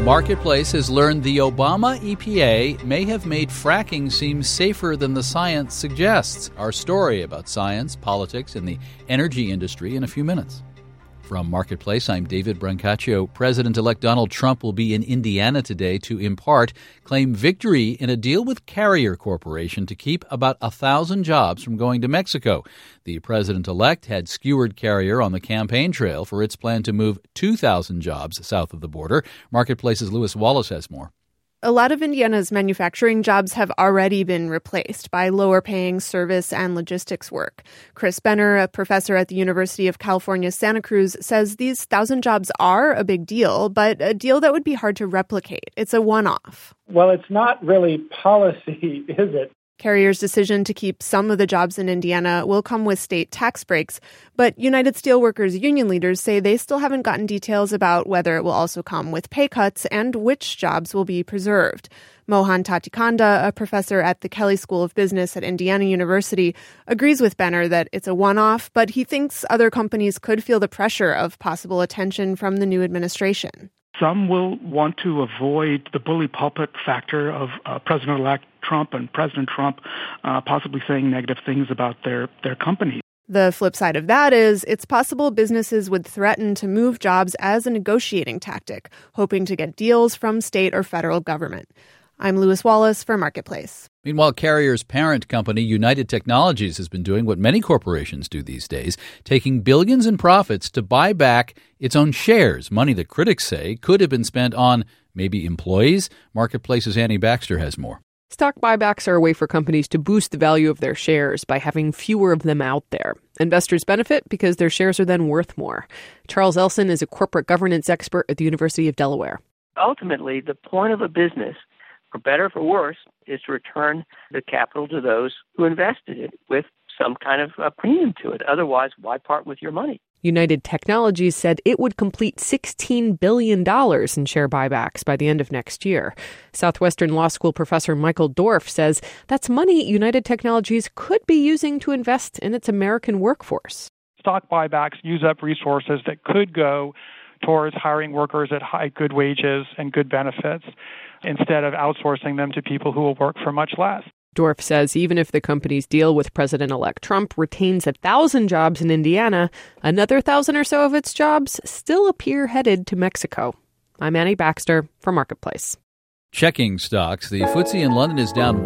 Marketplace has learned the Obama EPA may have made fracking seem safer than the science suggests. Our story about science, politics, and the energy industry in a few minutes. From Marketplace, I'm David Brancaccio. President-elect Donald Trump will be in Indiana today to, in part, claim victory in a deal with Carrier Corporation to keep about 1,000 jobs from going to Mexico. The president-elect had skewered Carrier on the campaign trail for its plan to move 2,000 jobs south of the border. Marketplace's Lewis Wallace has more. A lot of Indiana's manufacturing jobs have already been replaced by lower-paying service and logistics work. Chris Benner, a professor at the University of California, Santa Cruz, says these 1,000 jobs are a big deal, but a deal that would be hard to replicate. It's a one-off. Well, it's not really policy, is it? Carrier's decision to keep some of the jobs in Indiana will come with state tax breaks, but United Steelworkers union leaders say they still haven't gotten details about whether it will also come with pay cuts and which jobs will be preserved. Mohan Tatikanda, a professor at the Kelley School of Business at Indiana University, agrees with Benner that it's a one-off, but he thinks other companies could feel the pressure of possible attention from the new administration. Some will want to avoid the bully pulpit factor of President-elect Trump and President Trump possibly saying negative things about their company. The flip side of that is it's possible businesses would threaten to move jobs as a negotiating tactic, hoping to get deals from state or federal government. I'm Lewis Wallace for Marketplace. Meanwhile, Carrier's parent company, United Technologies, has been doing what many corporations do these days, taking billions in profits to buy back its own shares, money that critics say could have been spent on maybe employees. Marketplace's Annie Baxter has more. Stock buybacks are a way for companies to boost the value of their shares by having fewer of them out there. Investors benefit because their shares are then worth more. Charles Elson is a corporate governance expert at the University of Delaware. Ultimately, the point of a business, for better or for worse, is to return the capital to those who invested it with some kind of a premium to it. Otherwise, why part with your money? United Technologies said it would complete $16 billion in share buybacks by the end of next year. Southwestern Law School professor Michael Dorf says that's money United Technologies could be using to invest in its American workforce. Stock buybacks use up resources that could go towards hiring workers at high good wages and good benefits instead of outsourcing them to people who will work for much less. Dorf says even if the company's deal with President-elect Trump retains 1,000 jobs in Indiana, another 1,000 or so of its jobs still appear headed to Mexico. I'm Annie Baxter for Marketplace. Checking stocks. The FTSE in London is down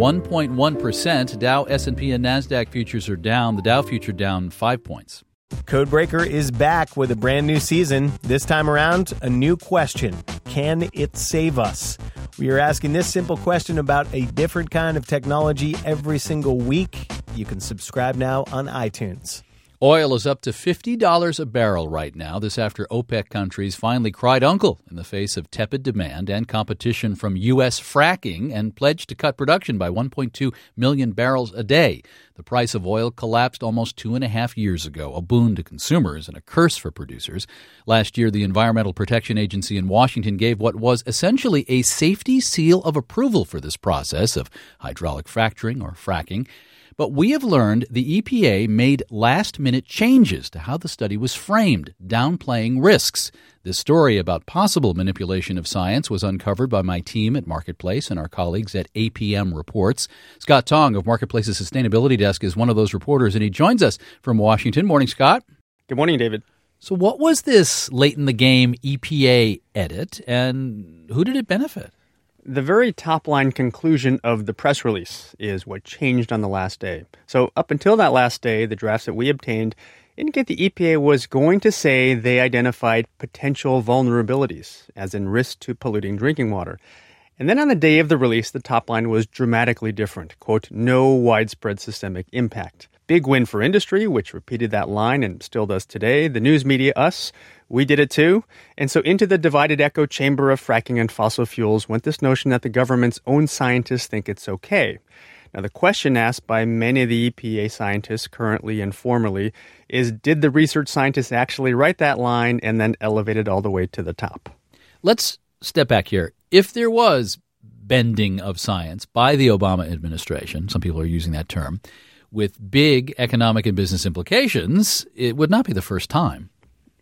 1.1%. Dow, S&P, and NASDAQ futures are down. The Dow future down 5 points. Codebreaker is back with a brand new season. This time around, a new question. Can it save us? We are asking this simple question about a different kind of technology every single week. You can subscribe now on iTunes. Oil is up to $50 a barrel right now. This after OPEC countries finally cried uncle in the face of tepid demand and competition from U.S. fracking and pledged to cut production by 1.2 million barrels a day. The price of oil collapsed almost 2.5 years ago, a boon to consumers and a curse for producers. Last year, the Environmental Protection Agency in Washington gave what was essentially a safety seal of approval for this process of hydraulic fracturing or fracking. But we have learned the EPA made last-minute changes to how the study was framed, downplaying risks. This story about possible manipulation of science was uncovered by my team at Marketplace and our colleagues at APM Reports. Scott Tong of Marketplace's Sustainability Desk is one of those reporters, and he joins us from Washington. Morning, Scott. Good morning, David. So what was this late-in-the-game EPA edit, and who did it benefit? The very top-line conclusion of the press release is what changed on the last day. So up until that last day, the drafts that we obtained indicate the EPA was going to say they identified potential vulnerabilities, as in risk to polluting drinking water. And then on the day of the release, the top line was dramatically different. Quote, no widespread systemic impact. Big win for industry, which repeated that line and still does today. The news media, us, we did it too. And so into the divided echo chamber of fracking and fossil fuels went this notion that the government's own scientists think it's okay. Now, the question asked by many of the EPA scientists currently and formerly is, did the research scientists actually write that line and then elevate it all the way to the top? Let's step back here. If there was bending of science by the Obama administration, some people are using that term, with big economic and business implications, it would not be the first time.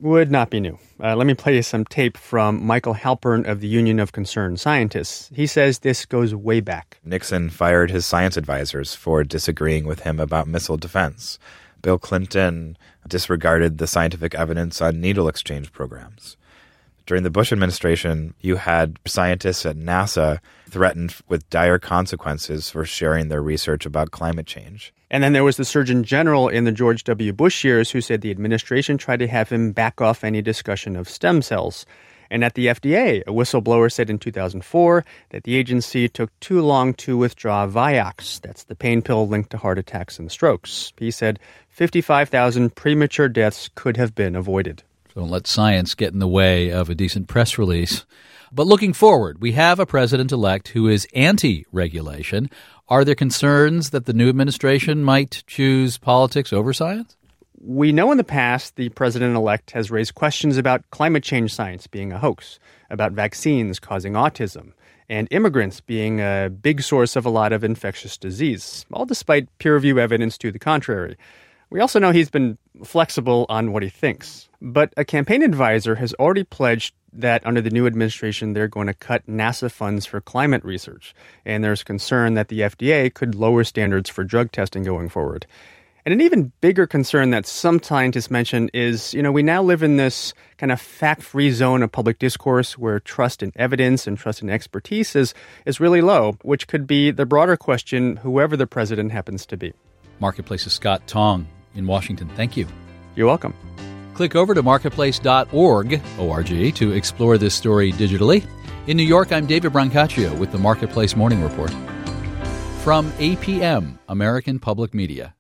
would not be new. Let me play you some tape from Michael Halpern of the Union of Concerned Scientists. He says this goes way back. Nixon fired his science advisors for disagreeing with him about missile defense. Bill Clinton disregarded the scientific evidence on needle exchange programs. During the Bush administration, you had scientists at NASA threatened with dire consequences for sharing their research about climate change. And then there was the Surgeon General in the George W. Bush years who said the administration tried to have him back off any discussion of stem cells. And at the FDA, a whistleblower said in 2004 that the agency took too long to withdraw Vioxx. That's the pain pill linked to heart attacks and strokes. He said 55,000 premature deaths could have been avoided. So don't let science get in the way of a decent press release. But looking forward, we have a president-elect who is anti-regulation. Are there concerns that the new administration might choose politics over science? We know in the past the president-elect has raised questions about climate change science being a hoax, about vaccines causing autism, and immigrants being a big source of a lot of infectious disease, all despite peer-review evidence to the contrary. We also know he's been flexible on what he thinks. But a campaign advisor has already pledged that under the new administration, they're going to cut NASA funds for climate research. And there's concern that the FDA could lower standards for drug testing going forward. And an even bigger concern that some scientists mention is, we now live in this kind of fact-free zone of public discourse where trust in evidence and trust in expertise is really low, which could be the broader question, whoever the president happens to be. Marketplace's Scott Tong in Washington. Thank you. You're welcome. Click over to marketplace.org, O-R-G, to explore this story digitally. In New York, I'm David Brancaccio with the Marketplace Morning Report. From APM, American Public Media.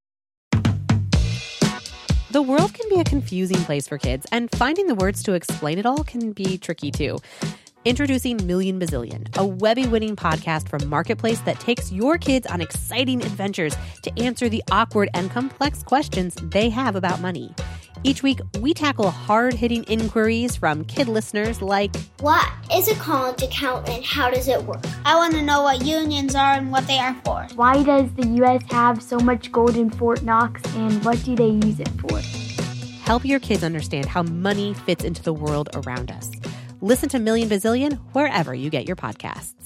The world can be a confusing place for kids, and finding the words to explain it all can be tricky, too. Introducing Million Bazillion, a Webby-winning podcast from Marketplace that takes your kids on exciting adventures to answer the awkward and complex questions they have about money. Each week, we tackle hard-hitting inquiries from kid listeners like, what is a college account and how does it work? I want to know what unions are and what they are for. Why does the U.S. have so much gold in Fort Knox and what do they use it for? Help your kids understand how money fits into the world around us. Listen to Million Bazillion wherever you get your podcasts.